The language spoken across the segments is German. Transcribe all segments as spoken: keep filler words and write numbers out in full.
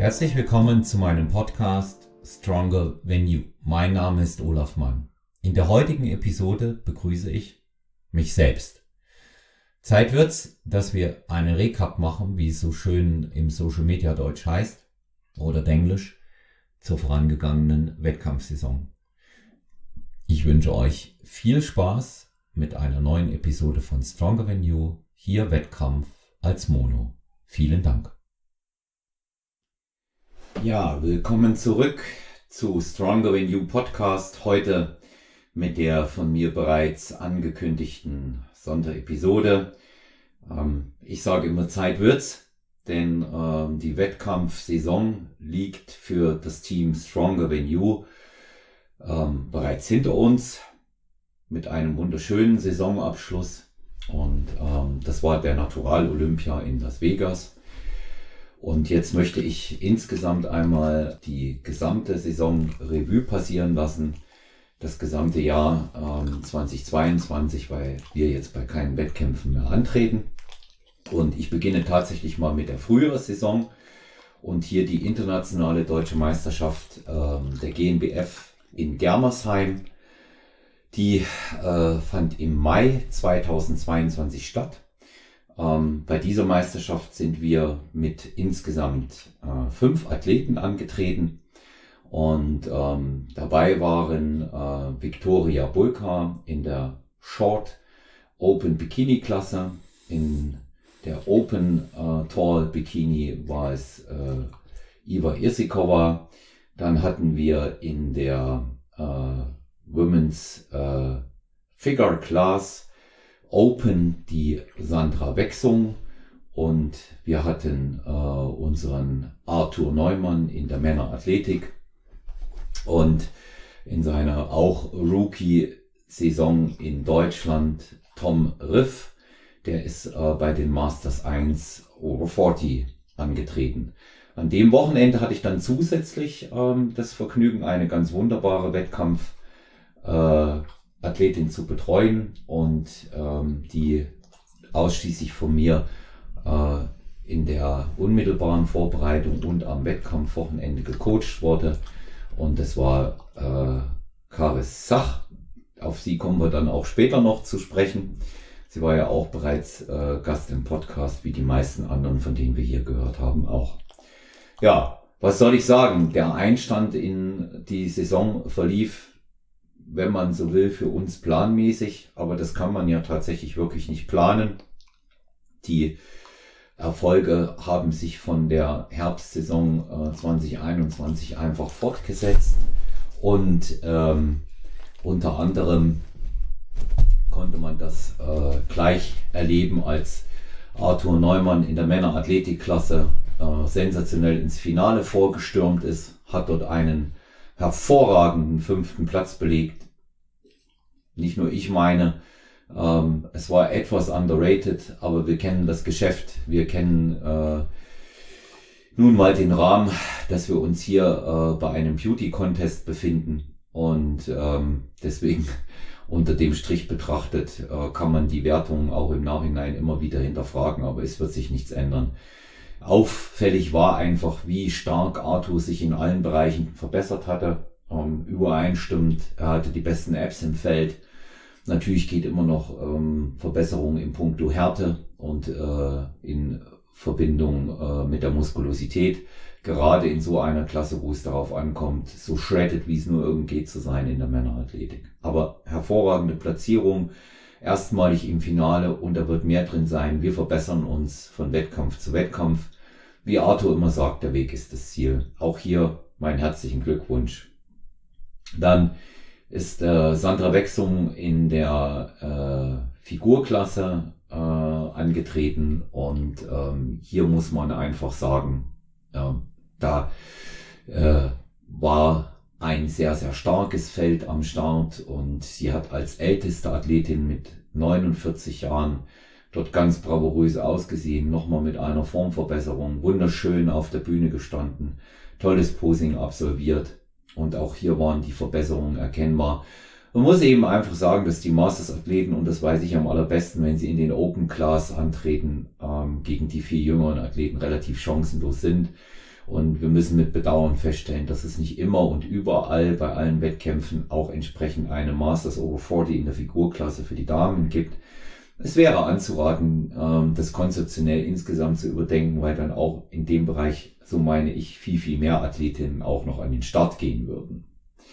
Herzlich willkommen zu meinem Podcast Stronger Than You. Mein Name ist Olaf Mann. In der heutigen Episode begrüße ich mich selbst. Zeit wird's, dass wir einen Recap machen, wie es so schön im Social Media Deutsch heißt, oder Denglisch, zur vorangegangenen Wettkampfsaison. Ich wünsche euch viel Spaß mit einer neuen Episode von Stronger Than You, hier Wettkampf als Mono. Vielen Dank. Ja, willkommen zurück zu Stronger Than You Podcast. Heute mit der von mir bereits angekündigten Sonderepisode. Ähm, ich sage immer, Zeit wird's, denn ähm, die Wettkampfsaison liegt für das Team Stronger Than You ähm, bereits hinter uns mit einem wunderschönen Saisonabschluss. Und ähm, das war der Natural Olympia in Las Vegas. Und jetzt möchte ich insgesamt einmal die gesamte Saison Revue passieren lassen. Das gesamte Jahr ähm, zweitausendzweiundzwanzig, weil wir jetzt bei keinen Wettkämpfen mehr antreten. Und ich beginne tatsächlich mal mit der Frühjahrssaison und hier die internationale deutsche Meisterschaft ähm, der G N B F in Germersheim. Die äh, fand im Mai zweitausendzweiundzwanzig statt. Ähm, bei dieser Meisterschaft sind wir mit insgesamt äh, fünf Athleten angetreten und ähm, dabei waren äh, Victoria Bulka in der Short Open Bikini Klasse, in der Open äh, Tall Bikini war es äh, Iva Irsikova, dann hatten wir in der äh, Women's äh, Figure Class Open die Sandra Wechsung und wir hatten äh, unseren Arthur Neumann in der Männerathletik und in seiner auch Rookie-Saison in Deutschland Tom Riff, der ist äh, bei den Masters eins Over vierzig angetreten. An dem Wochenende hatte ich dann zusätzlich ähm, das Vergnügen, eine ganz wunderbare Wettkampf äh, Athletin zu betreuen und ähm, die ausschließlich von mir äh, in der unmittelbaren Vorbereitung und am Wettkampfwochenende gecoacht wurde. Und das war äh, Karis Sach. Auf sie kommen wir dann auch später noch zu sprechen. Sie war ja auch bereits äh, Gast im Podcast, wie die meisten anderen, von denen wir hier gehört haben, auch. Ja, was soll ich sagen? Der Einstand in die Saison verlief, wenn man so will, für uns planmäßig, aber das kann man ja tatsächlich wirklich nicht planen. Die Erfolge haben sich von der Herbstsaison äh, zweitausendeinundzwanzig einfach fortgesetzt und ähm, unter anderem konnte man das äh, gleich erleben, als Arthur Neumann in der Männerathletikklasse äh, sensationell ins Finale vorgestürmt ist, hat dort einen hervorragenden fünften Platz belegt. Nicht nur ich meine, ähm, es war etwas underrated, aber wir kennen das Geschäft, wir kennen äh, nun mal den Rahmen, dass wir uns hier äh, bei einem Beauty-Contest befinden und ähm, deswegen unter dem Strich betrachtet äh, kann man die Wertungen auch im Nachhinein immer wieder hinterfragen, aber es wird sich nichts ändern. Auffällig war einfach, wie stark Arthur sich in allen Bereichen verbessert hatte. Ähm, übereinstimmend, er hatte die besten Apps im Feld. Natürlich geht immer noch ähm, Verbesserung in puncto Härte und äh, in Verbindung äh, mit der Muskulosität. Gerade in so einer Klasse, wo es darauf ankommt, so shredded wie es nur irgend geht zu sein in der Männerathletik. Aber hervorragende Platzierung. Erstmalig im Finale und da wird mehr drin sein. Wir verbessern uns von Wettkampf zu Wettkampf. Wie Arthur immer sagt, der Weg ist das Ziel. Auch hier meinen herzlichen Glückwunsch. Dann ist äh, Sandra Wechsung in der äh, Figurklasse äh, angetreten und ähm, hier muss man einfach sagen, äh, da äh, war ein sehr, sehr starkes Feld am Start und sie hat als älteste Athletin mit neunundvierzig Jahren dort ganz bravourös ausgesehen, nochmal mit einer Formverbesserung, wunderschön auf der Bühne gestanden, tolles Posing absolviert und auch hier waren die Verbesserungen erkennbar. Man muss eben einfach sagen, dass die Masters-Athleten, und das weiß ich am allerbesten, wenn sie in den Open Class antreten, ähm, gegen die viel jüngeren Athleten relativ chancenlos sind. Und wir müssen mit Bedauern feststellen, dass es nicht immer und überall bei allen Wettkämpfen auch entsprechend eine Masters Over vierzig in der Figurklasse für die Damen gibt. Es wäre anzuraten, das konzeptionell insgesamt zu überdenken, weil dann auch in dem Bereich, so meine ich, viel, viel mehr Athletinnen auch noch an den Start gehen würden.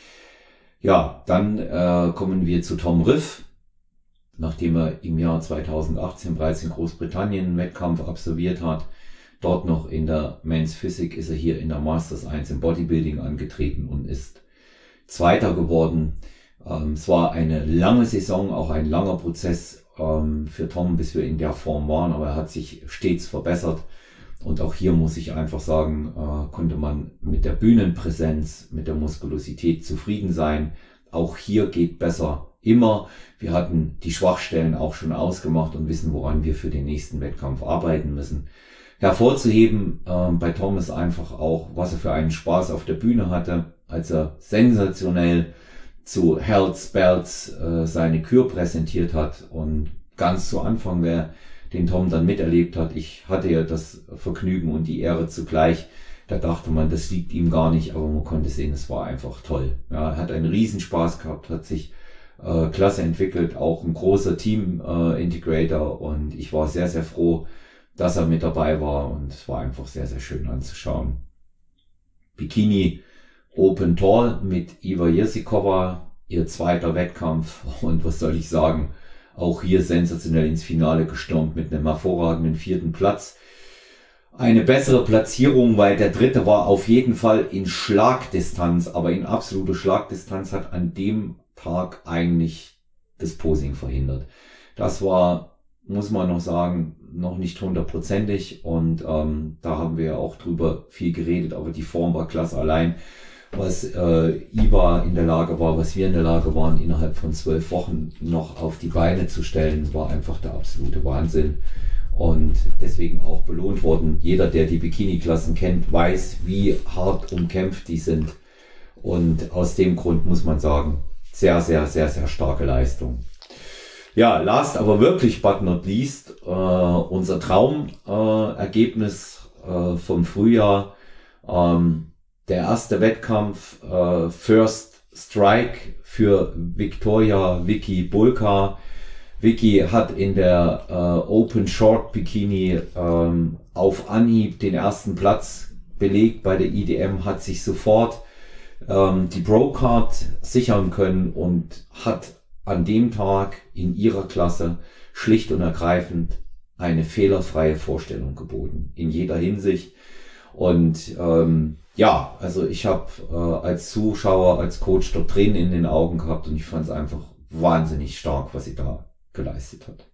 Ja, dann äh, kommen wir zu Tom Riff. Nachdem er im Jahr zweitausendachtzehn bereits in Großbritannien einen Wettkampf absolviert hat, dort noch in der Men's Physik, ist er hier in der Masters eins im Bodybuilding angetreten und ist Zweiter geworden. Ähm, es war eine lange Saison, auch ein langer Prozess ähm, für Tom, bis wir in der Form waren, aber er hat sich stets verbessert. Und auch hier muss ich einfach sagen, äh, konnte man mit der Bühnenpräsenz, mit der Muskulosität zufrieden sein. Auch hier geht besser immer. Wir hatten die Schwachstellen auch schon ausgemacht und wissen, woran wir für den nächsten Wettkampf arbeiten müssen. Hervorzuheben äh, bei Tom ist einfach auch, was er für einen Spaß auf der Bühne hatte, als er sensationell zu Hells Bells äh, seine Kür präsentiert hat. Und ganz zu Anfang, wer den Tom dann miterlebt hat, ich hatte ja das Vergnügen und die Ehre zugleich, da dachte man, das liegt ihm gar nicht, aber man konnte sehen, es war einfach toll. Ja, er hat einen Riesenspaß gehabt, hat sich äh, klasse entwickelt, auch ein großer Team-Integrator äh, und ich war sehr, sehr froh, dass er mit dabei war und es war einfach sehr, sehr schön anzuschauen. Bikini Open Tall mit Iva Jirsikova, ihr zweiter Wettkampf und was soll ich sagen, auch hier sensationell ins Finale gestürmt mit einem hervorragenden vierten Platz. Eine bessere Platzierung, weil der dritte war auf jeden Fall in Schlagdistanz, aber in absolute Schlagdistanz hat an dem Tag eigentlich das Posing verhindert. Das war, muss man noch sagen, noch nicht hundertprozentig und ähm, da haben wir auch drüber viel geredet, aber die Form war klasse. Allein was äh, Iva in der Lage war, was wir in der Lage waren, innerhalb von zwölf Wochen noch auf die Beine zu stellen, war einfach der absolute Wahnsinn und deswegen auch belohnt worden. Jeder, der die Bikini-Klassen kennt, weiß, wie hart umkämpft die sind und aus dem Grund muss man sagen, sehr, sehr, sehr, sehr starke Leistung. Ja, last aber wirklich but not least, äh, unser Traumergebnis äh, äh, vom Frühjahr, ähm, der erste Wettkampf, äh, First Strike für Victoria Vicky Bulka. Vicky hat in der äh, Open Short Bikini ähm, auf Anhieb den ersten Platz belegt bei der I D M, hat sich sofort ähm, die Pro-Card sichern können und hat an dem Tag in ihrer Klasse schlicht und ergreifend eine fehlerfreie Vorstellung geboten, in jeder Hinsicht. Und ähm, ja, also ich habe äh, als Zuschauer, als Coach dort Tränen in den Augen gehabt und ich fand es einfach wahnsinnig stark, was sie da geleistet hat.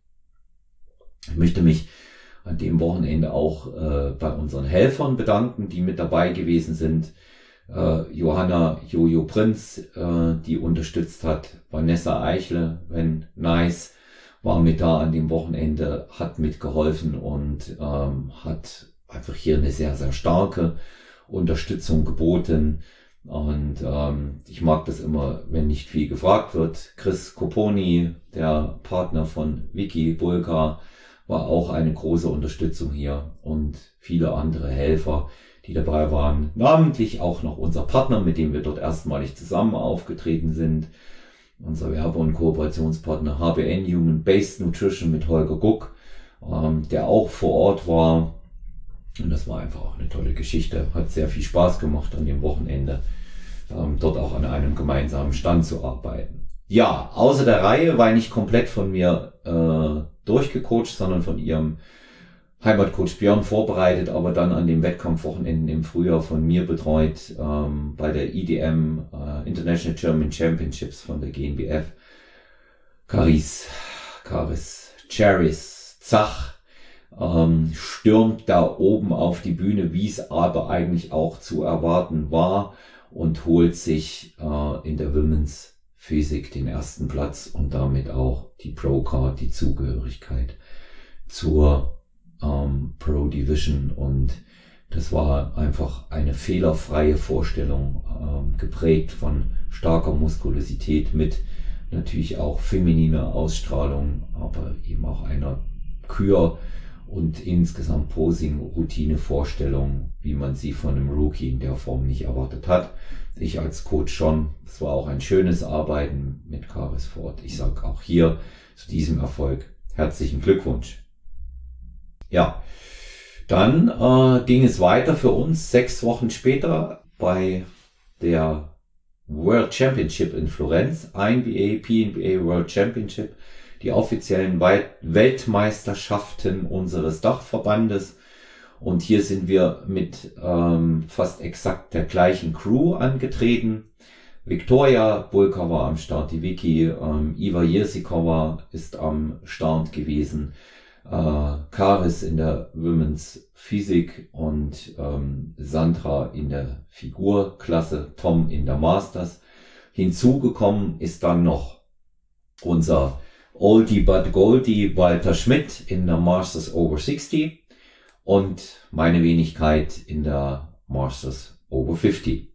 Ich möchte mich an dem Wochenende auch äh, bei unseren Helfern bedanken, die mit dabei gewesen sind. Äh, Johanna Jojo Prinz, äh, die unterstützt hat, Vanessa Eichle, wenn nice, war mit da an dem Wochenende, hat mitgeholfen und ähm, hat einfach hier eine sehr, sehr starke Unterstützung geboten. Und ähm, ich mag das immer, wenn nicht viel gefragt wird. Chris Coponi, der Partner von Vicky Bulka, war auch eine große Unterstützung hier und viele andere Helfer, die dabei waren. Namentlich auch noch unser Partner, mit dem wir dort erstmalig zusammen aufgetreten sind. Unser Werbe- und Kooperationspartner H B N Human Based Nutrition mit Holger Guck, ähm, der auch vor Ort war. Und das war einfach auch eine tolle Geschichte. Hat sehr viel Spaß gemacht an dem Wochenende, ähm, dort auch an einem gemeinsamen Stand zu arbeiten. Ja, außer der Reihe war nicht komplett von mir äh, durchgecoacht, sondern von ihrem Heimatcoach Björn vorbereitet, aber dann an dem Wettkampfwochenenden im Frühjahr von mir betreut, ähm, bei der I D M äh, International German Championships von der G N B F. Caris, Caris, Charis, Zach, ähm, stürmt da oben auf die Bühne, wie es aber eigentlich auch zu erwarten war und holt sich äh, in der Women's Physik den ersten Platz und damit auch die Pro-Card, die Zugehörigkeit zur ähm, Pro Division. Und das war einfach eine fehlerfreie Vorstellung, ähm, geprägt von starker Muskulosität mit natürlich auch femininer Ausstrahlung, aber eben auch einer Kür und insgesamt Posing, Routine, Vorstellung, wie man sie von einem Rookie in der Form nicht erwartet hat. Ich als Coach schon. Es war auch ein schönes Arbeiten mit Karis Ford. Ich sage auch hier zu diesem Erfolg herzlichen Glückwunsch. Ja, dann äh, ging es weiter für uns sechs Wochen später bei der World Championship in Florenz, I N B A, P N B A World Championship, die offiziellen Weltmeisterschaften unseres Dachverbandes. Und hier sind wir mit ähm, fast exakt der gleichen Crew angetreten. Viktoria Bulka war am Start, die Vicky, ähm, Iva Jersikova ist am Start gewesen, äh, Karis in der Women's Physik und ähm, Sandra in der Figurklasse, Tom in der Masters. Hinzugekommen ist dann noch unser Oldie but Goldie Walter Schmidt in der Masters Over sechzig und meine Wenigkeit in der Masters Over fünfzig.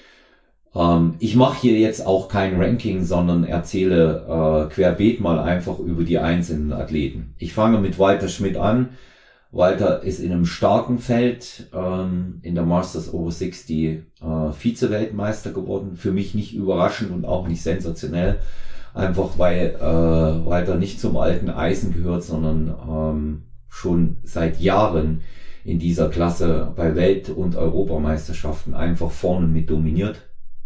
Ähm, ich mache hier jetzt auch kein Ranking, sondern erzähle äh, querbeet mal einfach über die einzelnen Athleten. Ich fange mit Walter Schmidt an. Walter ist in einem starken Feld ähm, in der Masters Over sechzig äh, Vize-Weltmeister geworden. Für mich nicht überraschend und auch nicht sensationell. Einfach weil äh, Walter nicht zum alten Eisen gehört, sondern ähm, schon seit Jahren in dieser Klasse bei Welt- und Europameisterschaften einfach vorne mit dominiert.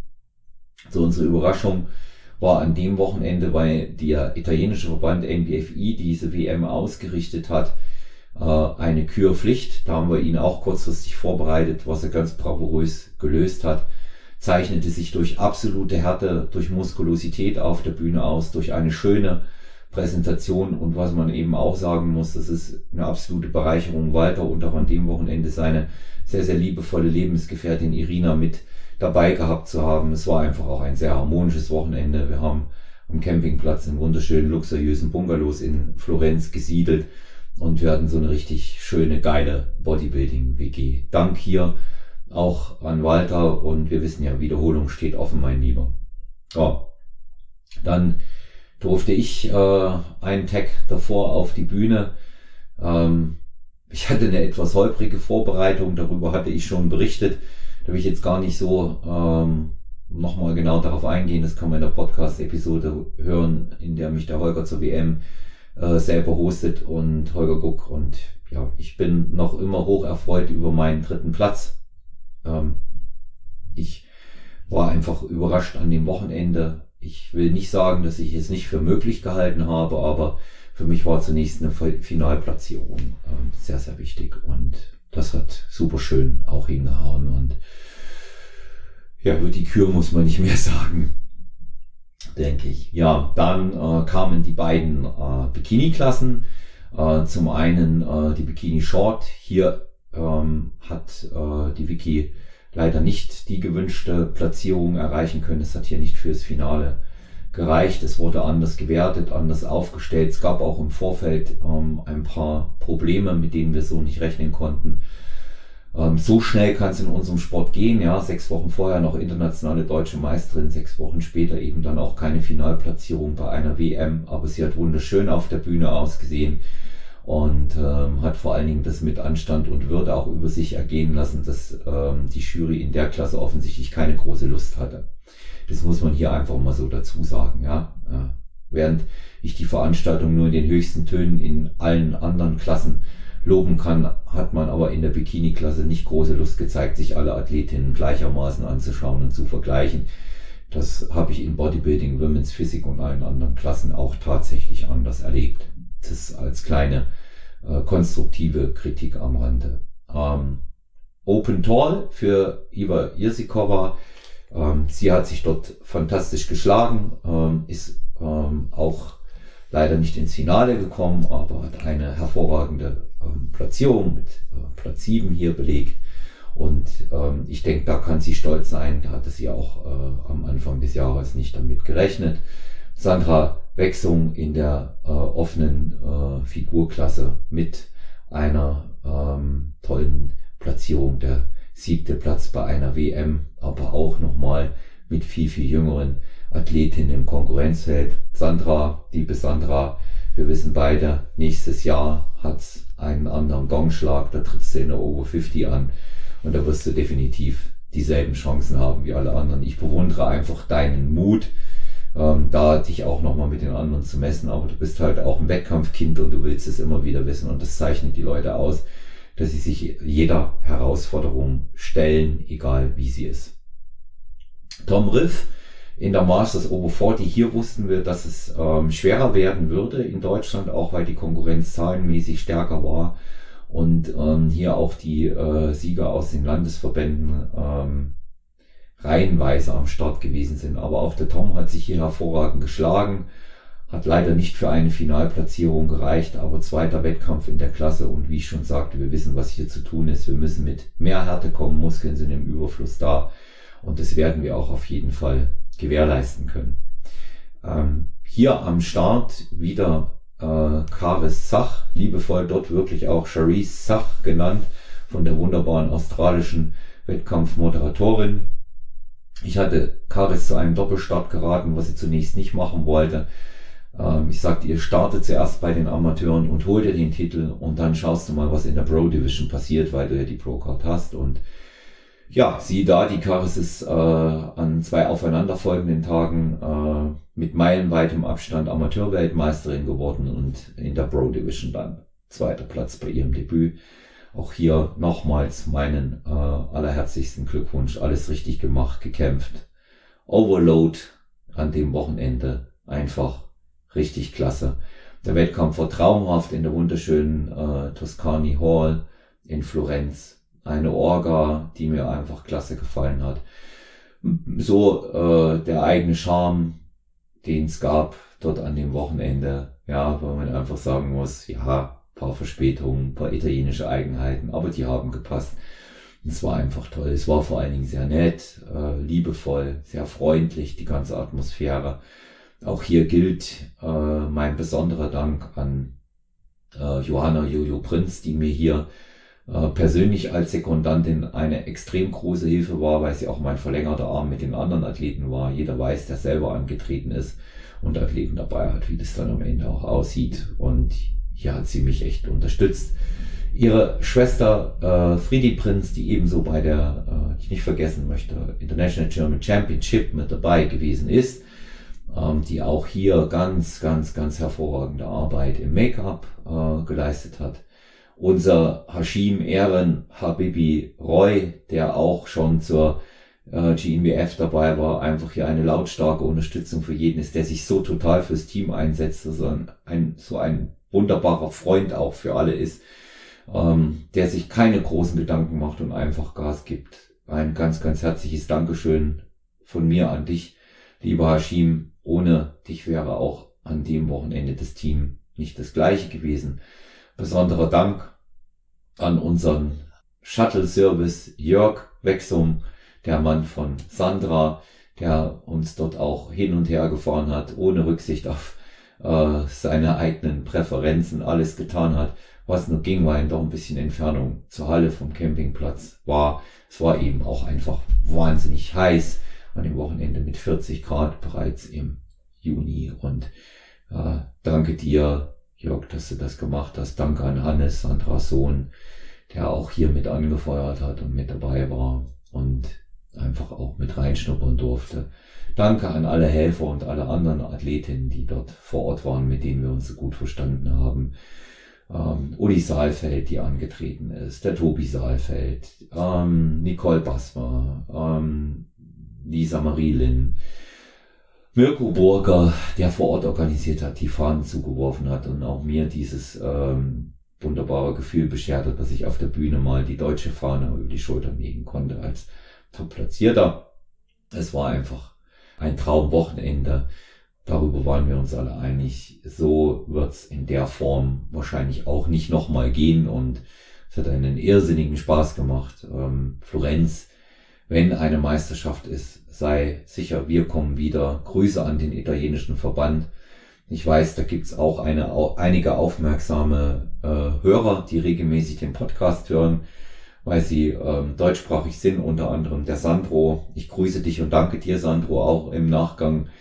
So, unsere Überraschung war an dem Wochenende, weil der italienische Verband N B F I diese W M ausgerichtet hat, äh, eine Kürpflicht. Da haben wir ihn auch kurzfristig vorbereitet, was er ganz bravourös gelöst hat. Zeichnete sich durch absolute Härte, durch Muskulosität auf der Bühne aus, durch eine schöne Präsentation und was man eben auch sagen muss, das ist eine absolute Bereicherung, Walter und auch an dem Wochenende seine sehr, sehr liebevolle Lebensgefährtin Irina mit dabei gehabt zu haben. Es war einfach auch ein sehr harmonisches Wochenende. Wir haben am Campingplatz in wunderschönen, luxuriösen Bungalows in Florenz gesiedelt und wir hatten so eine richtig schöne, geile Bodybuilding-W G. Dank hier auch an Walter und wir wissen ja, Wiederholung steht offen, mein Lieber. Ja, dann durfte ich äh, einen Tag davor auf die Bühne. Ähm, ich hatte eine etwas holprige Vorbereitung, darüber hatte ich schon berichtet. Da will ich jetzt gar nicht so ähm, nochmal genau darauf eingehen. Das kann man in der Podcast-Episode hören, in der mich der Holger zur W M äh, selber hostet und Holger Guck. Und ja, ich bin noch immer hoch erfreut über meinen dritten Platz. Ähm, ich war einfach überrascht an dem Wochenende. Ich will nicht sagen, dass ich es nicht für möglich gehalten habe, aber für mich war zunächst eine Finalplatzierung ähm, sehr, sehr wichtig und das hat super schön auch hingehauen und ja, über die Kür muss man nicht mehr sagen, denke ich. Ja, dann äh, kamen die beiden äh, Bikini-Klassen. Äh, zum einen äh, die Bikini Short. Hier ähm, hat äh, die Vicky leider nicht die gewünschte Platzierung erreichen können. Es hat hier nicht fürs Finale gereicht. Es wurde anders gewertet, anders aufgestellt. Es gab auch im Vorfeld ähm, ein paar Probleme, mit denen wir so nicht rechnen konnten. Ähm, so schnell kann es in unserem Sport gehen. Ja, sechs Wochen vorher noch internationale deutsche Meisterin, sechs Wochen später eben dann auch keine Finalplatzierung bei einer W M. Aber sie hat wunderschön auf der Bühne ausgesehen und ähm, hat vor allen Dingen das mit Anstand und Würde auch über sich ergehen lassen, dass ähm, die Jury in der Klasse offensichtlich keine große Lust hatte. Das muss man hier einfach mal so dazu sagen, ja. ja. Während ich die Veranstaltung nur in den höchsten Tönen in allen anderen Klassen loben kann, hat man aber in der Bikini-Klasse nicht große Lust gezeigt, sich alle Athletinnen gleichermaßen anzuschauen und zu vergleichen. Das habe ich in Bodybuilding, Women's Physik und allen anderen Klassen auch tatsächlich anders erlebt. Das als kleine äh, konstruktive Kritik am Rande. Ähm, Open Tall für Iva Jersikova. Ähm, sie hat sich dort fantastisch geschlagen, ähm, ist ähm, auch leider nicht ins Finale gekommen, aber hat eine hervorragende ähm, Platzierung mit äh, Platz sieben hier belegt. Und ähm, ich denke, da kann sie stolz sein. Da hatte sie auch äh, am Anfang des Jahres nicht damit gerechnet. Sandra Wechsung in der äh, offenen äh, Figurklasse mit einer ähm, tollen Platzierung, der siebte Platz bei einer W M, aber auch nochmal mit viel, viel jüngeren Athletinnen im Konkurrenzfeld. Sandra, liebe Sandra, Wir wissen beide, nächstes Jahr hat's einen anderen Gongschlag, da trittst du in der Over fünfzig an und da wirst du definitiv dieselben Chancen haben wie alle anderen. Ich bewundere einfach deinen Mut, ähm, da dich auch nochmal mit den anderen zu messen, aber du bist halt auch ein Wettkampfkind und du willst es immer wieder wissen und das zeichnet die Leute aus, dass sie sich jeder Herausforderung stellen, egal wie sie ist. Tom Riff in der Masters Over vierzig, hier wussten wir, dass es ähm, schwerer werden würde in Deutschland, auch weil die Konkurrenz zahlenmäßig stärker war und ähm, hier auch die äh, Sieger aus den Landesverbänden ähm, reihenweise am Start gewesen sind. Aber auch der Tom hat sich hier hervorragend geschlagen, hat leider nicht für eine Finalplatzierung gereicht, aber zweiter Wettkampf in der Klasse und wie ich schon sagte, wir wissen, was hier zu tun ist. Wir müssen mit mehr Härte kommen, Muskeln sind im Überfluss da und das werden wir auch auf jeden Fall gewährleisten können. Ähm, hier am Start wieder äh, Karis Zach, liebevoll dort wirklich auch Charisse Zach genannt, von der wunderbaren australischen Wettkampfmoderatorin. Ich hatte Karis zu einem Doppelstart geraten, was sie zunächst nicht machen wollte. Ähm, ich sagte ihr, starte zuerst bei den Amateuren und hol dir den Titel und dann schaust du mal, was in der Pro Division passiert, weil du ja die Pro Card hast. Und ja, sieh da, die Karis ist äh, an zwei aufeinanderfolgenden Tagen äh, mit meilenweitem Abstand Amateurweltmeisterin geworden und in der Pro Division dann zweiter Platz bei ihrem Debüt. Auch hier nochmals meinen äh, allerherzlichsten Glückwunsch, alles richtig gemacht, gekämpft. Overload an dem Wochenende, einfach richtig klasse. Der Wettkampf war traumhaft in der wunderschönen äh, Toscani Hall in Florenz. Eine Orga, die mir einfach klasse gefallen hat. So äh, der eigene Charme, den es gab dort an dem Wochenende. Ja, weil man einfach sagen muss, ja, paar Verspätungen, paar italienische Eigenheiten, aber die haben gepasst. Es war einfach toll. Es war vor allen Dingen sehr nett, äh, liebevoll, sehr freundlich, die ganze Atmosphäre. Auch hier gilt äh, mein besonderer Dank an äh, Johanna Jojo Prinz, die mir hier äh, persönlich als Sekundantin eine extrem große Hilfe war, weil sie auch mein verlängerter Arm mit den anderen Athleten war. Jeder weiß, der selber angetreten ist und Athleten dabei hat, wie das dann am Ende auch aussieht. Und hier hat sie mich echt unterstützt. Ihre Schwester äh, Friedi Prinz, die ebenso bei der, äh, die ich nicht vergessen möchte, International German Championship mit dabei gewesen ist, ähm, die auch hier ganz, ganz, ganz hervorragende Arbeit im Make-up äh, geleistet hat. Unser Hashim Ehren Habibi Roy, der auch schon zur äh, G N B F dabei war, einfach hier eine lautstarke Unterstützung für jeden ist, der sich so total fürs Team einsetzt, dass er ein, so ein wunderbarer Freund auch für alle ist, ähm, der sich keine großen Gedanken macht und einfach Gas gibt. Ein ganz, ganz herzliches Dankeschön von mir an dich, lieber Hashim. Ohne dich wäre auch an dem Wochenende das Team nicht das gleiche gewesen. Besonderer Dank an unseren Shuttle-Service Jörg Wexum, der Mann von Sandra, der uns dort auch hin und her gefahren hat, ohne Rücksicht auf äh, seine eigenen Präferenzen, alles getan hat, was nur ging, weil doch ein bisschen Entfernung zur Halle vom Campingplatz war. Es war eben auch einfach wahnsinnig heiß an dem Wochenende mit vierzig Grad bereits im Juni und äh, danke dir, Jörg, dass du das gemacht hast. Danke an Hannes, Sandras Sohn, der auch hier mit angefeuert hat und mit dabei war und einfach auch mit reinschnuppern durfte. Danke an alle Helfer und alle anderen Athletinnen, die dort vor Ort waren, mit denen wir uns so gut verstanden haben. Ähm, Uli Saalfeld, die angetreten ist, der Tobi Saalfeld, ähm, Nicole Basmer, ähm, Lisa Marie Lin, Mirko Burger, der vor Ort organisiert hat, die Fahnen zugeworfen hat und auch mir dieses ähm, wunderbare Gefühl beschert hat, dass ich auf der Bühne mal die deutsche Fahne über die Schultern legen konnte als Top-Platzierter. Es war einfach ein Traumwochenende. Darüber waren wir uns alle einig. So wird's in der Form wahrscheinlich auch nicht nochmal gehen und es hat einen irrsinnigen Spaß gemacht. Ähm, Florenz, wenn eine Meisterschaft ist, sei sicher, wir kommen wieder. Grüße an den italienischen Verband. Ich weiß, da gibt's auch eine, einige aufmerksame äh, Hörer, die regelmäßig den Podcast hören, weil sie ähm, deutschsprachig sind, unter anderem der Sandro. Ich grüße dich und danke dir, Sandro, auch im Nachgang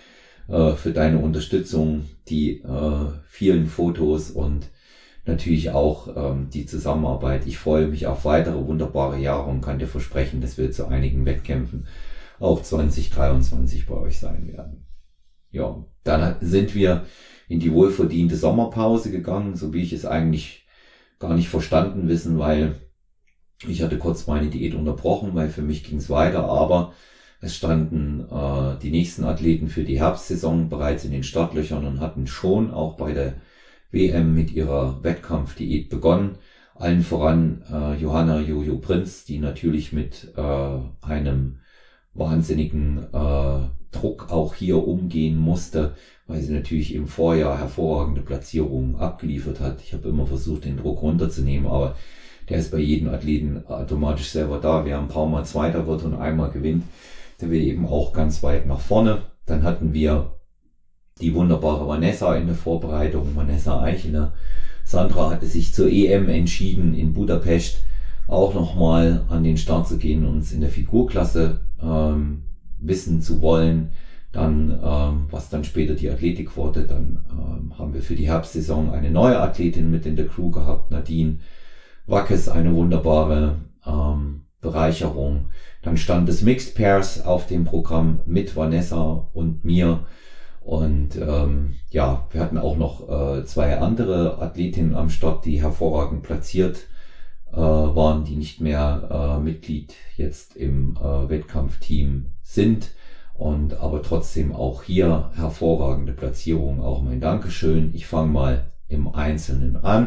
äh, für deine Unterstützung, die äh, vielen Fotos und natürlich auch ähm, die Zusammenarbeit. Ich freue mich auf weitere wunderbare Jahre und kann dir versprechen, dass wir zu einigen Wettkämpfen auch zwanzig dreiundzwanzig bei euch sein werden. Ja, dann sind wir in die wohlverdiente Sommerpause gegangen, so wie ich es eigentlich gar nicht verstanden wissen, weil ich hatte kurz meine Diät unterbrochen, weil für mich ging es weiter, aber es standen äh, die nächsten Athleten für die Herbstsaison bereits in den Startlöchern und hatten schon auch bei der W M mit ihrer Wettkampfdiät begonnen. Allen voran äh, Johanna Jojo Prinz, die natürlich mit äh, einem wahnsinnigen äh, Druck auch hier umgehen musste, weil sie natürlich im Vorjahr hervorragende Platzierungen abgeliefert hat. Ich habe immer versucht, den Druck runterzunehmen, aber der ist bei jedem Athleten automatisch selber da. Wer ein paar Mal Zweiter wird und einmal gewinnt, der will eben auch ganz weit nach vorne. Dann hatten wir die wunderbare Vanessa in der Vorbereitung, Vanessa Eicheler. Sandra hatte sich zur E M entschieden, in Budapest auch nochmal an den Start zu gehen und uns in der Figurklasse ähm, wissen zu wollen. Dann, ähm, was dann später die Athletik wurde, dann ähm, haben wir für die Herbstsaison eine neue Athletin mit in der Crew gehabt, Nadine Wackes, eine wunderbare ähm, Bereicherung. Dann stand das Mixed Pairs auf dem Programm mit Vanessa und mir. Und ähm, ja, wir hatten auch noch äh, zwei andere Athletinnen am Start, die hervorragend platziert äh, waren, die nicht mehr äh, Mitglied jetzt im äh, Wettkampfteam sind. Und aber trotzdem auch hier hervorragende Platzierung. Auch mein Dankeschön. Ich fange mal im Einzelnen an.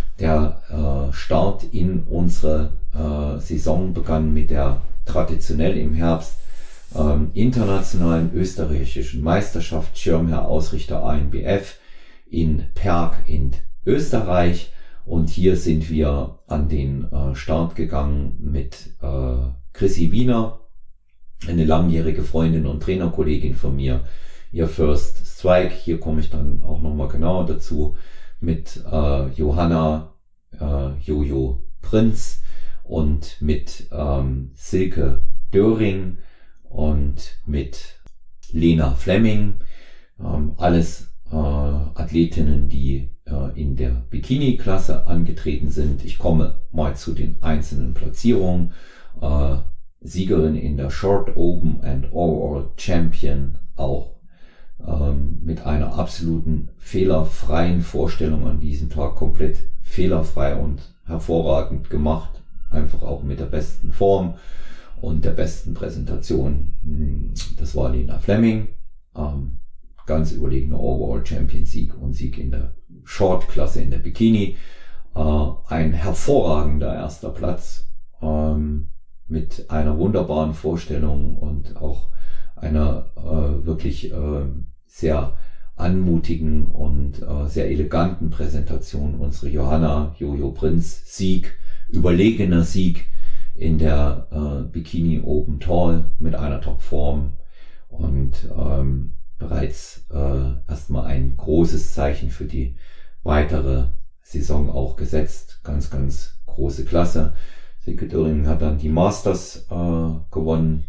Der äh, Start in unsere äh, Saison begann mit der traditionell im Herbst ähm, internationalen österreichischen Meisterschaft Schirmherr Ausrichter A N B F in Perg in Österreich. Und hier sind wir an den äh, Start gegangen mit äh, Chrissy Wiener, eine langjährige Freundin und Trainerkollegin von mir, ihr First Strike. Hier komme ich dann auch nochmal genauer dazu, mit äh, Johanna äh, Jojo Prinz und mit ähm, Silke Döring und mit Lena Fleming. Ähm, alles äh, Athletinnen, die äh, in der Bikini-Klasse angetreten sind. Ich komme mal zu den einzelnen Platzierungen. Äh, Siegerin in der Short Open and Overall Champion, auch ähm, mit einer absoluten fehlerfreien Vorstellung an diesem Tag, komplett fehlerfrei und hervorragend gemacht, einfach auch mit der besten Form und der besten Präsentation. Das war Lena Fleming, ähm, ganz überlegener Overall Champion Sieg und Sieg in der Short Klasse in der Bikini, äh, ein hervorragender erster Platz, ähm, mit einer wunderbaren Vorstellung und auch einer äh, wirklich äh, sehr anmutigen und äh, sehr eleganten Präsentation. Unsere Johanna Jojo Prinz Sieg, überlegener Sieg in der äh, Bikini Open Tall mit einer Topform und ähm, bereits äh, erstmal ein großes Zeichen für die weitere Saison auch gesetzt. Ganz, ganz große Klasse. Silke Döring hat dann die Masters äh, gewonnen.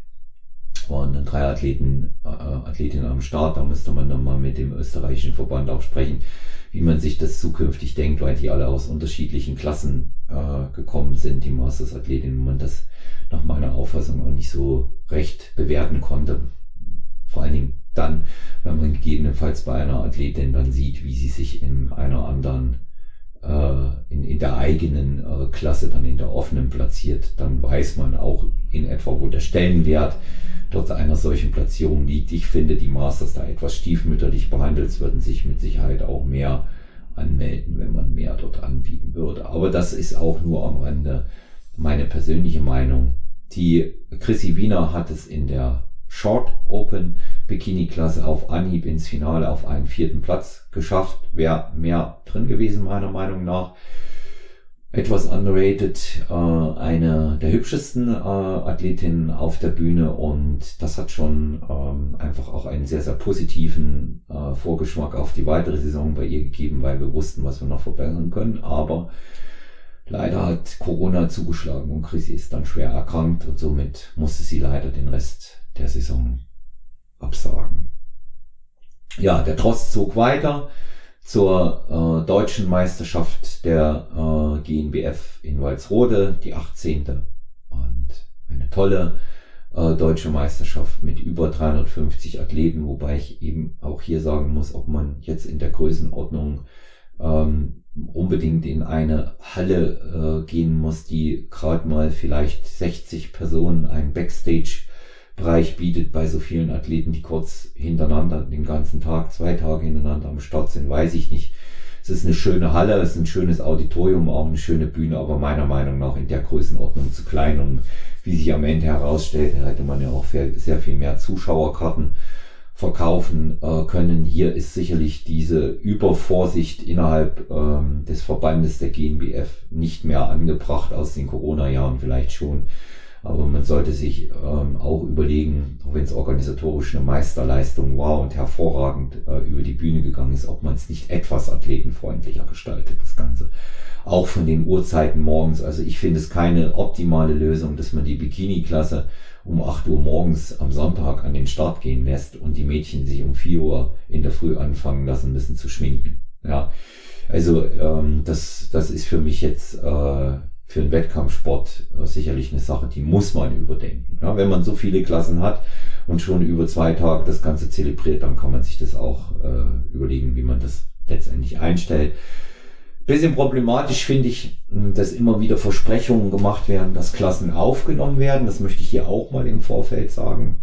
Waren dann drei Athleten, äh, Athletinnen am Start. Da müsste man dann mal mit dem österreichischen Verband auch sprechen, wie man sich das zukünftig denkt, weil die alle aus unterschiedlichen Klassen äh, gekommen sind, die Masters-Athletinnen, und man das nach meiner Auffassung auch nicht so recht bewerten konnte. Vor allen Dingen dann, wenn man gegebenenfalls bei einer Athletin dann sieht, wie sie sich in einer anderen In, in der eigenen äh, Klasse, dann in der offenen platziert, dann weiß man auch in etwa, wo der Stellenwert dort einer solchen Platzierung liegt. Ich finde, die Masters da etwas stiefmütterlich behandelt, würden sich mit Sicherheit auch mehr anmelden, wenn man mehr dort anbieten würde. Aber das ist auch nur am Rande meine persönliche Meinung. Die Chrissy Wiener hat es in der Short Open Bikini Klasse auf Anhieb ins Finale auf einen vierten Platz geschafft. Wäre mehr drin gewesen, meiner Meinung nach. Etwas underrated, äh, eine der hübschesten äh, Athletinnen auf der Bühne, und das hat schon ähm, einfach auch einen sehr, sehr positiven äh, Vorgeschmack auf die weitere Saison bei ihr gegeben, weil wir wussten, was wir noch verbessern können. Aber leider hat Corona zugeschlagen und Chrissy ist dann schwer erkrankt und somit musste sie leider den Rest der Saison ausfallen. Dann hatten wir Ja, der Tross zog weiter zur äh, deutschen Meisterschaft der äh, G N B F in Walsrode, die achtzehnte Und eine tolle äh, deutsche Meisterschaft mit über dreihundertfünfzig Athleten, wobei ich eben auch hier sagen muss, ob man jetzt in der Größenordnung ähm, unbedingt in eine Halle äh, gehen muss, die gerade mal vielleicht sechzig Personen einen Backstage-Bereich bietet bei so vielen Athleten, die kurz hintereinander den ganzen Tag, zwei Tage hintereinander am Start sind, weiß ich nicht. Es ist eine schöne Halle, es ist ein schönes Auditorium, auch eine schöne Bühne, aber meiner Meinung nach in der Größenordnung zu klein. Und wie sich am Ende herausstellt, hätte man ja auch sehr viel mehr Zuschauerkarten verkaufen äh, können. Hier ist sicherlich diese Übervorsicht innerhalb ähm, des Verbandes der G N B F nicht mehr angebracht, aus den Corona-Jahren vielleicht schon. Aber man sollte sich ähm, auch überlegen, auch wenn es organisatorisch eine Meisterleistung war und hervorragend äh, über die Bühne gegangen ist, ob man es nicht etwas athletenfreundlicher gestaltet, das Ganze. Auch von den Uhrzeiten morgens. Also ich finde es keine optimale Lösung, dass man die Bikini-Klasse um acht Uhr morgens am Sonntag an den Start gehen lässt und die Mädchen sich um vier Uhr in der Früh anfangen lassen müssen zu schminken. Ja, also ähm, das das ist für mich jetzt äh, für einen Wettkampfsport äh, sicherlich eine Sache, die muss man überdenken. Ja, wenn man so viele Klassen hat und schon über zwei Tage das Ganze zelebriert, dann kann man sich das auch äh, überlegen, wie man das letztendlich einstellt. Bisschen problematisch finde ich, dass immer wieder Versprechungen gemacht werden, dass Klassen aufgenommen werden. Das möchte ich hier auch mal im Vorfeld sagen.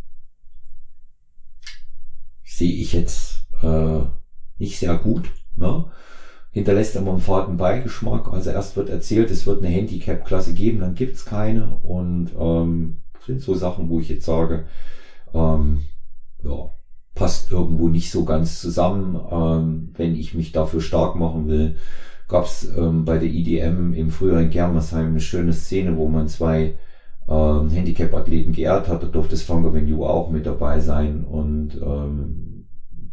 Sehe ich jetzt äh, nicht sehr gut. Ne? Hinterlässt immer einen faden Beigeschmack. Also erst wird erzählt, es wird eine Handicap-Klasse geben, dann gibt's keine. Und ähm, sind so Sachen, wo ich jetzt sage, ähm, ja, passt irgendwo nicht so ganz zusammen. Ähm, wenn ich mich dafür stark machen will, gab's ähm, bei der I D M im Frühjahr in Germersheim eine schöne Szene, wo man zwei ähm, Handicap-Athleten geehrt hat. Da durfte Stronger Than You auch mit dabei sein und ähm,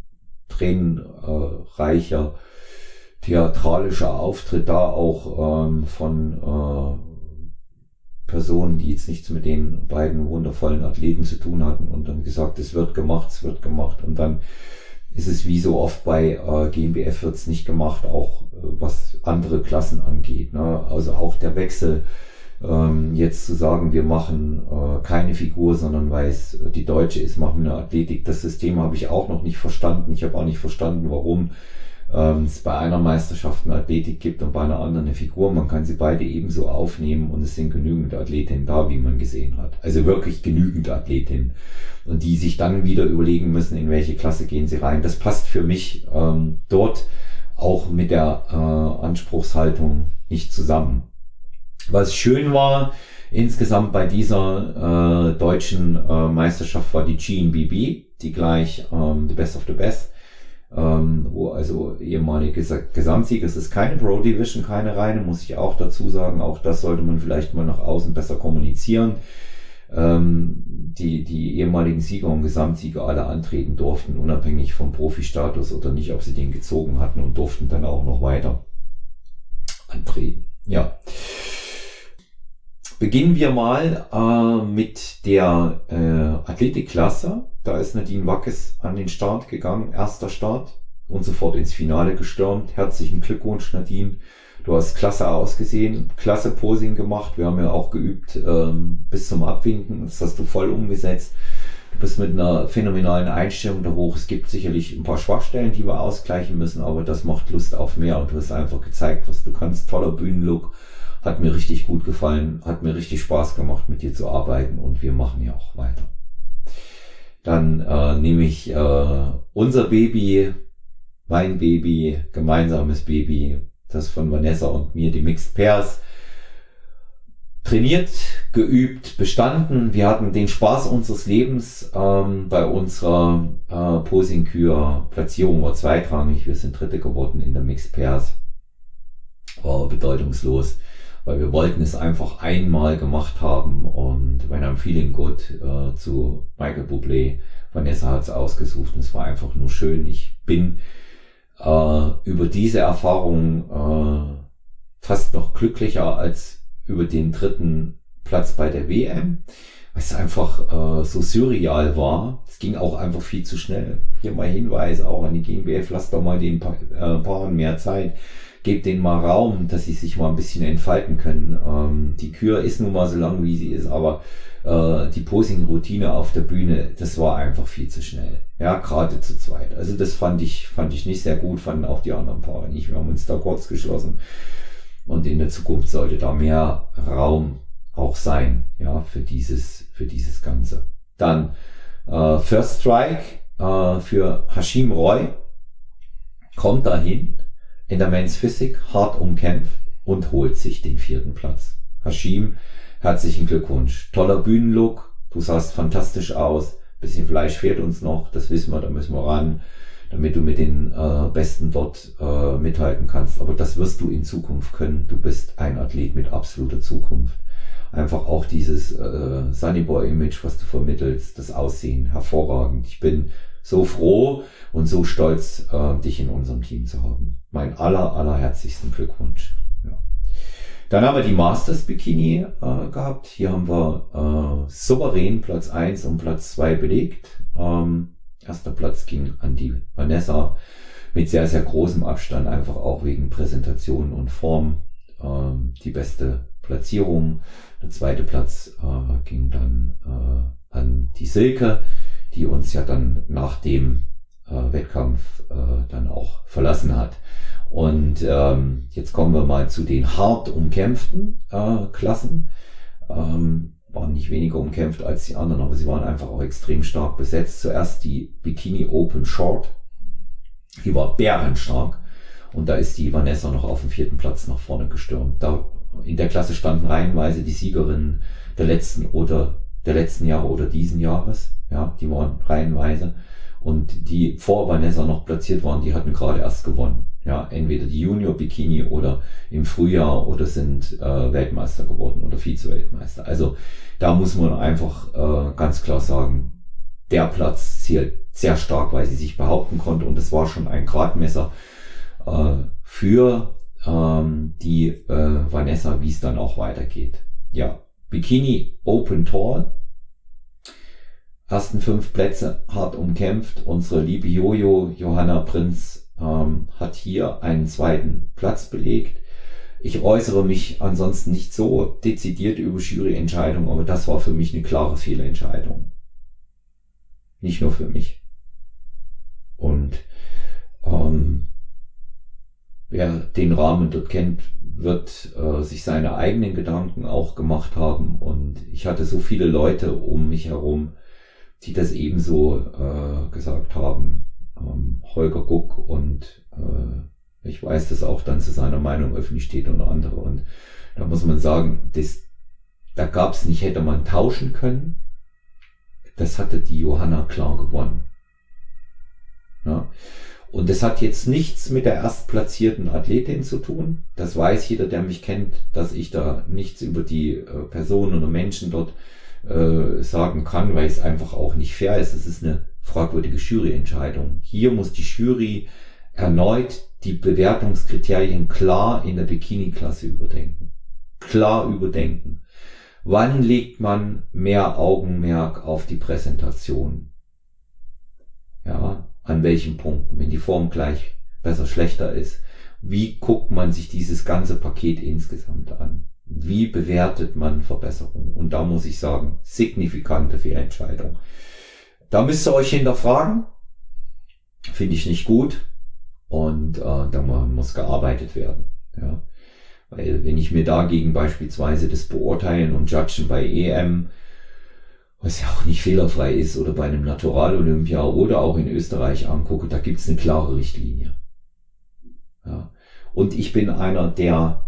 tränenreicher theatralischer Auftritt da auch ähm, von äh, Personen, die jetzt nichts mit den beiden wundervollen Athleten zu tun hatten und dann gesagt, es wird gemacht, es wird gemacht und dann ist es wie so oft bei äh, G N B F wird's nicht gemacht, auch äh, was andere Klassen angeht. Ne? Also auch der Wechsel, ähm, jetzt zu sagen, wir machen äh, keine Figur, sondern weil es die deutsche ist, machen wir eine Athletik. Das System habe ich auch noch nicht verstanden. Ich habe auch nicht verstanden, warum ähm, es bei einer Meisterschaft eine Athletik gibt und bei einer anderen eine Figur. Man kann sie beide ebenso aufnehmen und es sind genügend Athletinnen da, wie man gesehen hat. Also wirklich genügend Athletinnen. Und die sich dann wieder überlegen müssen, in welche Klasse gehen sie rein. Das passt für mich ähm, dort auch mit der äh, Anspruchshaltung nicht zusammen. Was schön war insgesamt bei dieser äh, deutschen äh, Meisterschaft war die G N B B, die gleich ähm, The Best of the Best, ähm, wo also ehemalige Gesamtsieger, es ist keine Pro Division, keine reine, muss ich auch dazu sagen, auch das sollte man vielleicht mal nach außen besser kommunizieren. Ähm, die, die ehemaligen Sieger und Gesamtsieger alle antreten durften, unabhängig vom Profi-Status oder nicht, ob sie den gezogen hatten und durften dann auch noch weiter antreten. Ja. Beginnen wir mal äh, mit der äh, Athletikklasse. Da ist Nadine Wackes an den Start gegangen, erster Start und sofort ins Finale gestürmt. Herzlichen Glückwunsch, Nadine. Du hast klasse ausgesehen, klasse Posing gemacht. Wir haben ja auch geübt ähm, bis zum Abwinken. Das hast du voll umgesetzt. Du bist mit einer phänomenalen Einstellung da hoch. Es gibt sicherlich ein paar Schwachstellen, die wir ausgleichen müssen, aber das macht Lust auf mehr und du hast einfach gezeigt, was du kannst. Toller Bühnenlook. Hat mir richtig gut gefallen, hat mir richtig Spaß gemacht, mit dir zu arbeiten und wir machen ja auch weiter. Dann äh, nehme ich äh, unser Baby, mein Baby, gemeinsames Baby, das von Vanessa und mir, die Mixed Pairs, trainiert, geübt, bestanden. Wir hatten den Spaß unseres Lebens ähm, bei unserer äh, Posing-Kür-Platzierung, war zweitrangig, wir sind Dritte geworden in der Mixed Pairs. War bedeutungslos, weil wir wollten es einfach einmal gemacht haben und when I'm feeling good äh, zu Michael Bublé. Vanessa hat es ausgesucht und es war einfach nur schön. Ich bin äh, über diese Erfahrung äh, fast noch glücklicher als über den dritten Platz bei der W M, es einfach äh, so surreal war. Es ging auch einfach viel zu schnell. Hier mal Hinweis auch an die G N B F, lasst doch mal den pa äh, Paaren mehr Zeit. Gebt denen mal Raum, dass sie sich mal ein bisschen entfalten können. Ähm, die Kür ist nun mal so lang, wie sie ist, aber äh, die Posing-Routine auf der Bühne, das war einfach viel zu schnell. Ja, gerade zu zweit. Also das fand ich, fand ich nicht sehr gut, fanden auch die anderen Paare nicht. Wir haben uns da kurz geschlossen. Und in der Zukunft sollte da mehr Raum auch sein, ja, für dieses, für dieses Ganze. Dann äh, First Strike äh, für Hashim Roy kommt dahin in der Men's Physik, hart umkämpft und holt sich den vierten Platz. Hashim, herzlichen Glückwunsch. Toller Bühnenlook, du sahst fantastisch aus. Bisschen Fleisch fehlt uns noch, das wissen wir, da müssen wir ran, damit du mit den äh, Besten dort äh, mithalten kannst. Aber das wirst du in Zukunft können. Du bist ein Athlet mit absoluter Zukunft. Einfach auch dieses äh, Sunnyboy-Image, was du vermittelst, das Aussehen, hervorragend. Ich bin so froh und so stolz, äh, dich in unserem Team zu haben. Mein aller, allerherzlichsten Glückwunsch. Ja. Dann haben wir die Masters Bikini äh, gehabt. Hier haben wir äh, souverän Platz eins und Platz zwei belegt. Ähm, erster Platz ging an die Vanessa mit sehr, sehr großem Abstand, einfach auch wegen Präsentation und Form. Ähm, die beste Platzierung. Der zweite Platz äh, ging dann äh, an die Silke, die uns ja dann nach dem äh, Wettkampf äh, dann auch verlassen hat. Und ähm, jetzt kommen wir mal zu den hart umkämpften äh, Klassen. Ähm, waren nicht weniger umkämpft als die anderen, aber sie waren einfach auch extrem stark besetzt. Zuerst die Bikini Open Short. Die war bärenstark. Und da ist die Vanessa noch auf dem vierten Platz nach vorne gestürmt. Da in der Klasse standen reihenweise die Siegerinnen der letzten oder der letzten Jahre oder diesen Jahres. Ja, die waren reihenweise. Und die vor Vanessa noch platziert waren, die hatten gerade erst gewonnen. Ja, entweder die Junior Bikini oder im Frühjahr oder sind äh, Weltmeister geworden oder Vize-Weltmeister. Also da muss man einfach äh, ganz klar sagen, der Platz zählt sehr stark, weil sie sich behaupten konnte. Und es war schon ein Gradmesser äh, für ähm, die äh, Vanessa, wie es dann auch weitergeht. Ja, Bikini Open Tall. Ersten fünf Plätze hart umkämpft. Unsere liebe Jojo, Johanna Prinz, ähm, hat hier einen zweiten Platz belegt. Ich äußere mich ansonsten nicht so dezidiert über Juryentscheidungen, aber das war für mich eine klare Fehlentscheidung. Nicht nur für mich. Und ähm, wer den Rahmen dort kennt, wird äh, sich seine eigenen Gedanken auch gemacht haben. Und ich hatte so viele Leute um mich herum, die das ebenso äh, gesagt haben. Ähm, Holger Guck und äh, ich weiß, dass auch dann zu seiner Meinung öffentlich steht und andere. Und da muss man sagen, das, da gab es nicht, hätte man tauschen können. Das hatte die Johanna klar gewonnen. Ja. Und das hat jetzt nichts mit der erstplatzierten Athletin zu tun. Das weiß jeder, der mich kennt, dass ich da nichts über die äh, Personen oder Menschen dort äh, sagen kann, weil es einfach auch nicht fair ist. Es ist eine fragwürdige Juryentscheidung. Hier muss die Jury erneut die Bewertungskriterien klar in der Bikini-Klasse überdenken. Klar überdenken. Wann legt man mehr Augenmerk auf die Präsentation? Ja, an welchem Punkt? Wenn die Form gleich besser, schlechter ist. Wie guckt man sich dieses ganze Paket insgesamt an? Wie bewertet man Verbesserungen? Und da muss ich sagen, signifikante Fehlentscheidung. Da müsst ihr euch hinterfragen. Finde ich nicht gut. Und äh, da muss gearbeitet werden. Ja. Weil wenn ich mir dagegen beispielsweise das Beurteilen und Judgen bei E M, was ja auch nicht fehlerfrei ist, oder bei einem Natural-Olympia oder auch in Österreich angucke, da gibt's eine klare Richtlinie. Ja. Und ich bin einer, der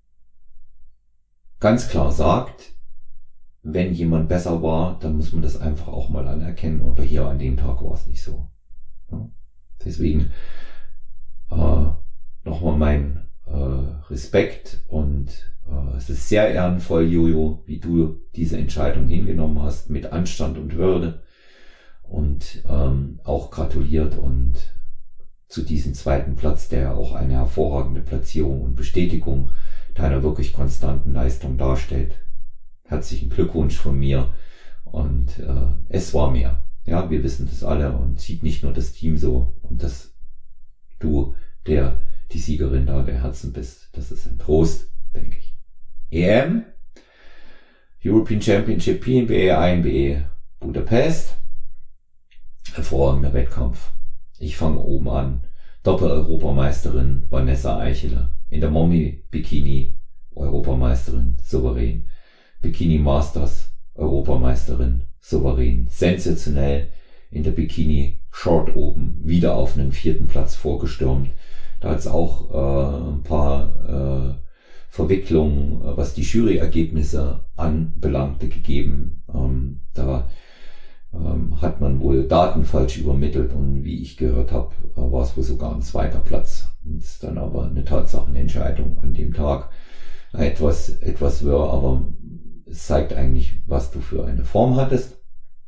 ganz klar sagt, wenn jemand besser war, dann muss man das einfach auch mal anerkennen. Aber hier an dem Tag war es nicht so. Ja. Deswegen äh, nochmal mein äh, Respekt und äh, es ist sehr ehrenvoll, Jojo, wie du diese Entscheidung hingenommen hast, mit Anstand und Würde und ähm, auch gratuliert und zu diesem zweiten Platz, der auch eine hervorragende Platzierung und Bestätigung deiner wirklich konstanten Leistung darstellt. Herzlichen Glückwunsch von mir Und äh, es war mehr. Ja, wir wissen das alle und sieht nicht nur das Team so und dass du der die Siegerin da der Herzen bist. Das ist ein Trost, denke ich. E M, European Championship P N B A, I N B A Budapest. Hervorragender Wettkampf. Ich fange oben an. Doppel-Europameisterin Vanessa Eichele. In der Mommy-Bikini Europameisterin, souverän. Bikini Masters Europameisterin, souverän. Sensationell in der Bikini Short oben. Wieder auf einen vierten Platz vorgestürmt. Da hat es auch äh, ein paar äh, Verwicklungen, was die Juryergebnisse anbelangte, gegeben. Ähm, da ähm, hat man wohl Daten falsch übermittelt und wie ich gehört habe, war es wohl sogar ein zweiter Platz. Und ist dann aber eine Tatsachenentscheidung an dem Tag. Etwas, etwas wirr, aber es zeigt eigentlich, was du für eine Form hattest.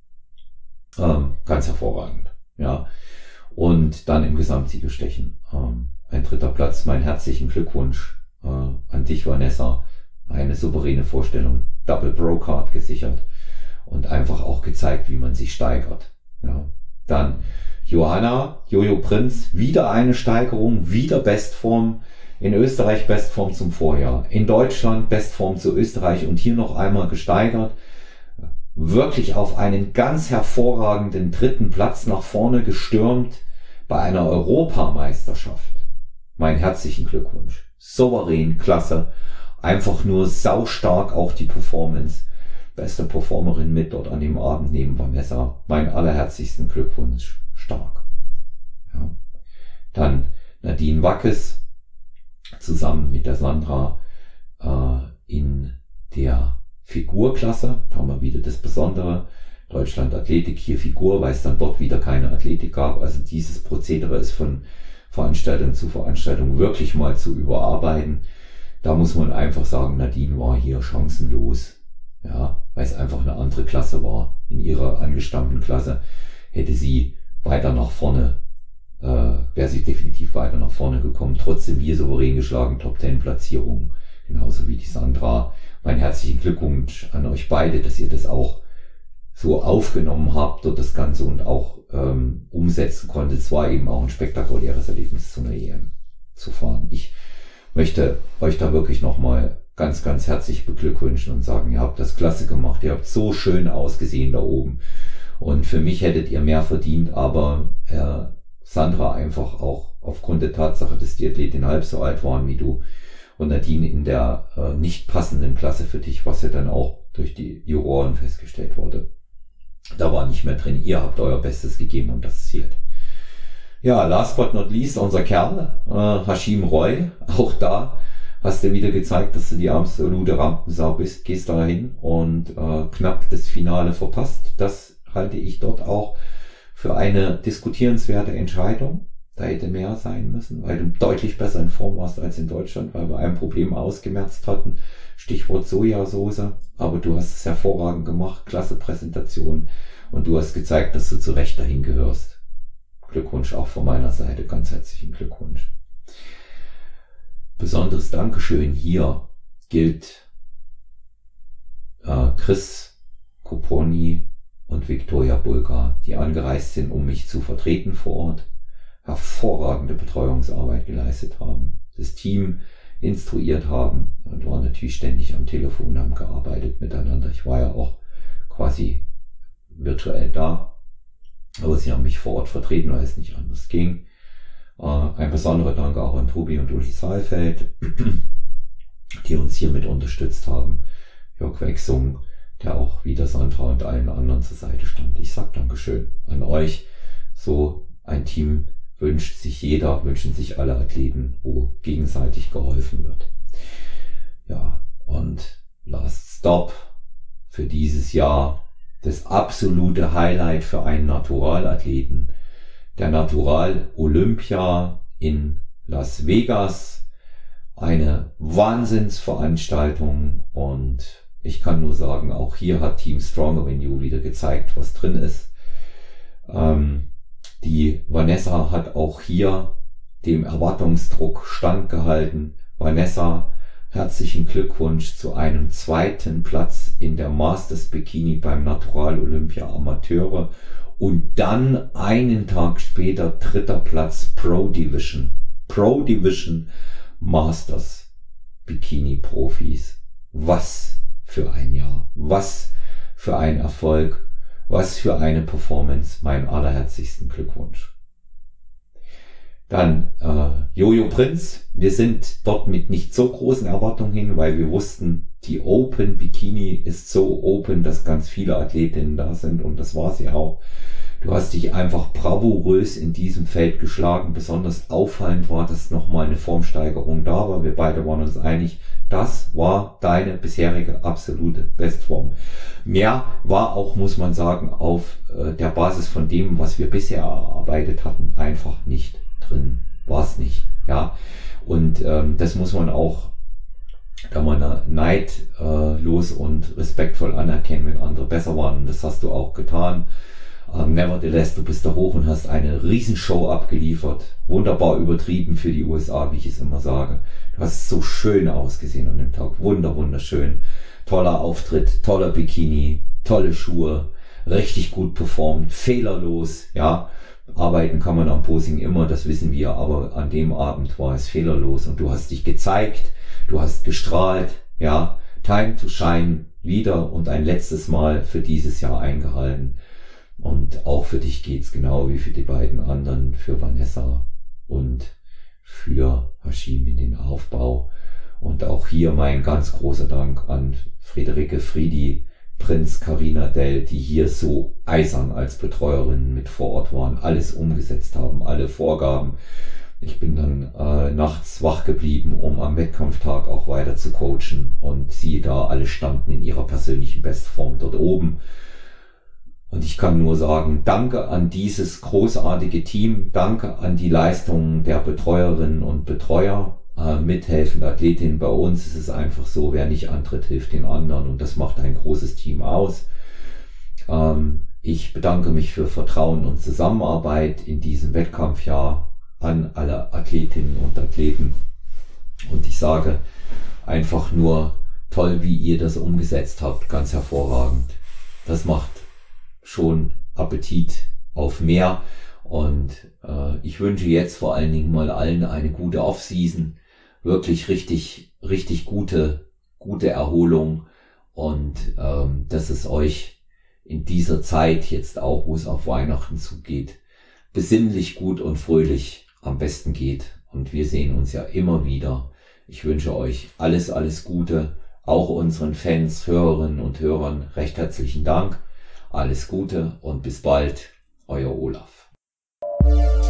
Ähm, ganz hervorragend, ja. Und dann im Gesamtsiegerstechen. Ähm, ein dritter Platz, meinen herzlichen Glückwunsch äh, an dich, Vanessa. Eine souveräne Vorstellung, Double Pro Card gesichert und einfach auch gezeigt, wie man sich steigert. Ja. Dann Johanna, Jojo Prinz, wieder eine Steigerung, wieder Bestform. In Österreich Bestform zum Vorjahr. In Deutschland Bestform zu Österreich und hier noch einmal gesteigert. Wirklich auf einen ganz hervorragenden dritten Platz nach vorne gestürmt bei einer Europameisterschaft. Mein herzlichen Glückwunsch. Souverän, klasse. Einfach nur saustark auch die Performance. Beste Performerin mit dort an dem Abend neben Vanessa. Mein allerherzigsten Glückwunsch. Stark. Ja. Dann Nadine Wackes zusammen mit der Sandra äh, in der Figurklasse. Da haben wir wieder das Besondere. Deutschland Athletik, hier Figur, weil es dann dort wieder keine Athletik gab. Also dieses Prozedere ist von Veranstaltung zu Veranstaltung wirklich mal zu überarbeiten. Da muss man einfach sagen, Nadine war hier chancenlos. Ja, weil es einfach eine andere Klasse war. In ihrer angestammten Klasse hätte sie weiter nach vorne Äh, wäre sie definitiv weiter nach vorne gekommen. Trotzdem hier souverän geschlagen, Top Ten Platzierung, genauso wie die Sandra. Mein herzlichen Glückwunsch an euch beide, dass ihr das auch so aufgenommen habt und das Ganze und auch ähm, umsetzen konntet. Es war eben auch ein spektakuläres Erlebnis, zu einer E M zu fahren. Ich möchte euch da wirklich nochmal ganz, ganz herzlich beglückwünschen und sagen, ihr habt das klasse gemacht. Ihr habt so schön ausgesehen da oben. Und für mich hättet ihr mehr verdient, aber äh, Sandra einfach auch aufgrund der Tatsache, dass die Athletinnen halb so alt waren wie du und Nadine in der äh, nicht passenden Klasse für dich, was ja dann auch durch die Juroren festgestellt wurde. Da war nicht mehr drin. Ihr habt euer Bestes gegeben und das zählt. Ja, last but not least, unser Kerl, äh, Hashim Roy. Auch da hast du wieder gezeigt, dass du die absolute Rampensau bist. Gehst da hin und äh, knapp das Finale verpasst. Das halte ich dort auch für eine diskutierenswerte Entscheidung. Da hätte mehr sein müssen, weil du deutlich besser in Form warst als in Deutschland, weil wir ein Problem ausgemerzt hatten. Stichwort Sojasauce. Aber du hast es hervorragend gemacht. Klasse Präsentation. Und du hast gezeigt, dass du zu Recht dahin gehörst. Glückwunsch auch von meiner Seite. Ganz herzlichen Glückwunsch. Besonderes Dankeschön hier gilt äh, Chris Koponi und Viktoria Bulgar, die angereist sind, um mich zu vertreten vor Ort, hervorragende Betreuungsarbeit geleistet haben, das Team instruiert haben und waren natürlich ständig am Telefon, haben gearbeitet miteinander. Ich war ja auch quasi virtuell da, aber sie haben mich vor Ort vertreten, weil es nicht anders ging. Ein besonderer Dank auch an Tobi und Uli Saalfeld, die uns hier mit unterstützt haben. Jörg Wechsung, der auch wieder Sandra und allen anderen zur Seite stand. Ich sag Dankeschön an euch. So ein Team wünscht sich jeder, wünschen sich alle Athleten, wo gegenseitig geholfen wird. Ja, und Last Stop für dieses Jahr, das absolute Highlight für einen Naturalathleten. Der Natural Olympia in Las Vegas. Eine Wahnsinnsveranstaltung und ich kann nur sagen, auch hier hat Team Stronger Than You wieder gezeigt, was drin ist. Ähm, die Vanessa hat auch hier dem Erwartungsdruck standgehalten. Vanessa herzlichen Glückwunsch zu einem zweiten Platz in der Masters Bikini beim Natural Olympia Amateure und dann einen Tag später dritter Platz Pro Division. Pro Division Masters Bikini Profis. Was für ein Jahr. Was für ein Erfolg. Was für eine Performance. Mein allerherzlichsten Glückwunsch. Dann äh, Jojo Prinz. Wir sind dort mit nicht so großen Erwartungen hin, weil wir wussten, die Open Bikini ist so open, dass ganz viele Athletinnen da sind und das war sie auch. Du hast dich einfach bravourös in diesem Feld geschlagen. Besonders auffallend war, dass nochmal eine Formsteigerung da war. Wir beide waren uns einig, das war deine bisherige absolute Bestform. Mehr war auch, muss man sagen, auf äh, der Basis von dem, was wir bisher erarbeitet hatten, einfach nicht drin. War es nicht. Ja. Und ähm, das muss man auch, da man neidlos äh, und respektvoll anerkennen, wenn andere besser waren. Und das hast du auch getan. Um, nevertheless, du bist da hoch und hast eine Riesenshow abgeliefert. Wunderbar übertrieben für die U S A, wie ich es immer sage. Du hast so schön ausgesehen an dem Tag. Wunder, wunderschön. Toller Auftritt, toller Bikini, tolle Schuhe, richtig gut performt, fehlerlos, ja. Arbeiten kann man am Posing immer, das wissen wir, aber an dem Abend war es fehlerlos und du hast dich gezeigt, du hast gestrahlt, ja. Time to shine wieder und ein letztes Mal für dieses Jahr eingehalten. Und auch für dich geht's genau wie für die beiden anderen, für Vanessa und für Hashim in den Aufbau. Und auch hier mein ganz großer Dank an Friederike Friedi, Prinz, Carina Dell, die hier so eisern als Betreuerinnen mit vor Ort waren, alles umgesetzt haben, alle Vorgaben. Ich bin dann äh, nachts wach geblieben, um am Wettkampftag auch weiter zu coachen. Und sie da alle standen in ihrer persönlichen Bestform dort oben. Und ich kann nur sagen, danke an dieses großartige Team, danke an die Leistungen der Betreuerinnen und Betreuer, äh, mithelfende Athletinnen. Bei uns ist es einfach so, wer nicht antritt, hilft den anderen und das macht ein großes Team aus. Ähm, ich bedanke mich für Vertrauen und Zusammenarbeit in diesem Wettkampfjahr an alle Athletinnen und Athleten. Und ich sage einfach nur, toll, wie ihr das umgesetzt habt, ganz hervorragend. Das macht schon Appetit auf mehr und äh, ich wünsche jetzt vor allen Dingen mal allen eine gute Off-Season, wirklich richtig, richtig gute, gute Erholung und ähm, dass es euch in dieser Zeit jetzt auch, wo es auf Weihnachten zugeht, besinnlich gut und fröhlich am besten geht und wir sehen uns ja immer wieder. Ich wünsche euch alles, alles Gute, auch unseren Fans, Hörerinnen und Hörern recht herzlichen Dank. Alles Gute und bis bald, euer Olaf.